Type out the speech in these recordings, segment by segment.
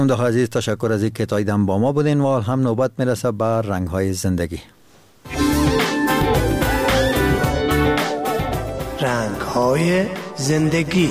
شنوندگان عزیز، تشکر از اینکه تا این با ما بودین و هم نوبت میرسه به رنگ‌های زندگی. رنگ‌های زندگی.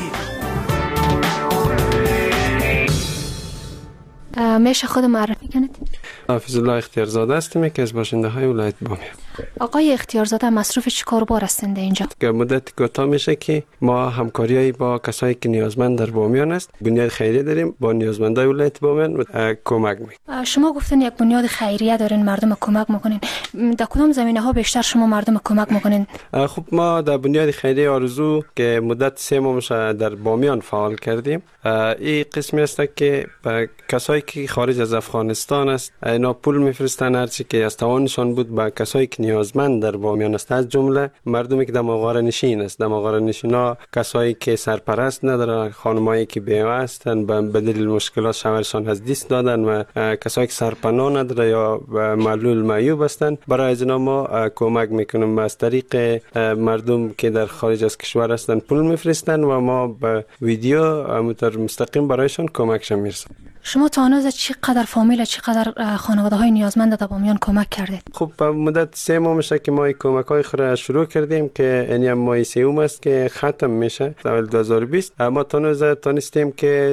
میشه خود معرفی کنید؟ حافظ الله اختیارزاده هستم، یکی از باشنده های ولایت بامیان. آقای اختیارزاده مصروف چه کاروبار هستند اینجا؟ مدت کوتاه میشه که ما همکاریایی با کسایی که نیازمند در بامیان است، بنیاد خیریه داریم با نیازمندای ولایت بامیان کمک میکنیم. شما گفتین یک بنیاد خیریه دارین، مردم کمک میکنین. در کدام زمینه ها بیشتر شما مردم کمک میکنین؟ خب ما در بنیاد خیریه آرزو که مدت 3 ماه در بامیان فعال کردیم، این قسمی است که کسایی که خارج از افغانستان است اینا پول میفرستن هرچی که از توانشان بود با کسایی که نیازمند در بامیان است، از جمله مردمی که در مغاره نشین است. در مغاره نشینا کسایی که سرپرست ندارن، خانمایی که بیوه هستن به دلیل مشکلات شوهرشان از دست دادن و کسایی که سرپناه نداره یا معلول معیوب هستن، برای از اینا ما کمک میکنیم. از طریق مردم که در خارج از کشور هستن پول میفرستن و ما به ویدیو مستقیم برایشان کمکشون میرسیم. شما تا هنوز چقدر فامیل، چقدر خانواده‌های نیازمند در بامیان کمک کردید؟ خب مدت 3 ماه میشه که ما کمک‌های خود شروع کردیم که این ماه سوم است که ختم میشه. در 2020 ما تا هنوز تونستیم که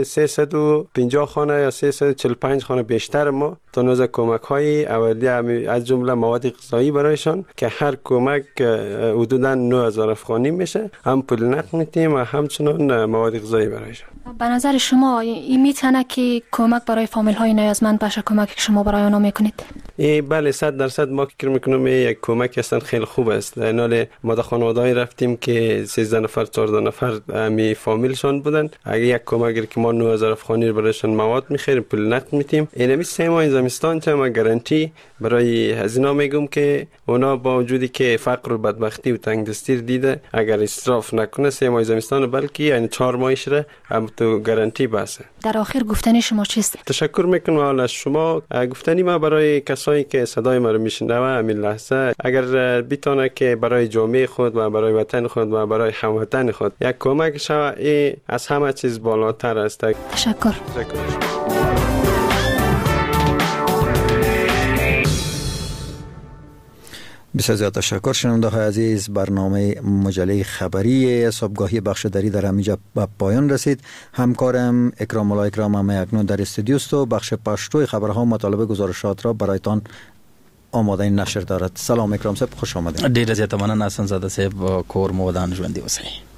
350 خانه یا 345 خانه بیشتر ما تا هنوز کمک‌های اولیه از جمله مواد غذایی برایشان که هر کمک حدوداً 9000 افغانی میشه، هم پول نقد میتیم و همچنان مواد غذایی برایشان. به نظر شما این میتونه که کمک برای فامیل های نیازمند باشه، کمک که شما برای آنها میکنید؟ بله 100% ما فکر میکنم یک کمک اصلا خیلی خوب است. در ما در خانواده‌ای رفتیم که 13 نفر 14 نفر می فامیلشان بودن. اگه یک کمک که ما 9000 افغانی برایشان مواد میخریم، پول نقد میتیم. اینمی 3 ماه زمستان چه ما گارانتی برای هزینه میگم که اونا با وجودی که فقر و بدبختی و تنگدستی دیده، اگر اسراف نکنه 3 ماه زمستان بلکه یعنی 4 ماهش را هم تو گارانتی باسه. در آخر گفتنی شما چیست؟ تشکر میکنم از شما. گفتنی ما برای کسایی که صدای ما رو میشنوه همین لحظه، اگر بتونه که برای جامعه خود و برای وطن خود و برای هموطن خود یک کمک شوه، این از همه چیز بالاتر است. تشکر. بسیار زیاد تشکر. شنوندگان عزیز، برنامه مجله خبری صبحگاهی بخش دری در همینجا به پایان رسید. همکارم اکرام الله اکرام هم اکنون در استودیو است و بخش پشتوی خبرها مطالب گزارشات را برایتان آماده نشر دارد. سلام اکرام صاحب، خوش آمدید. ډیر زیاته مننه حسن زاده صاحب، کور مو ودان ژوندۍ اوسئ.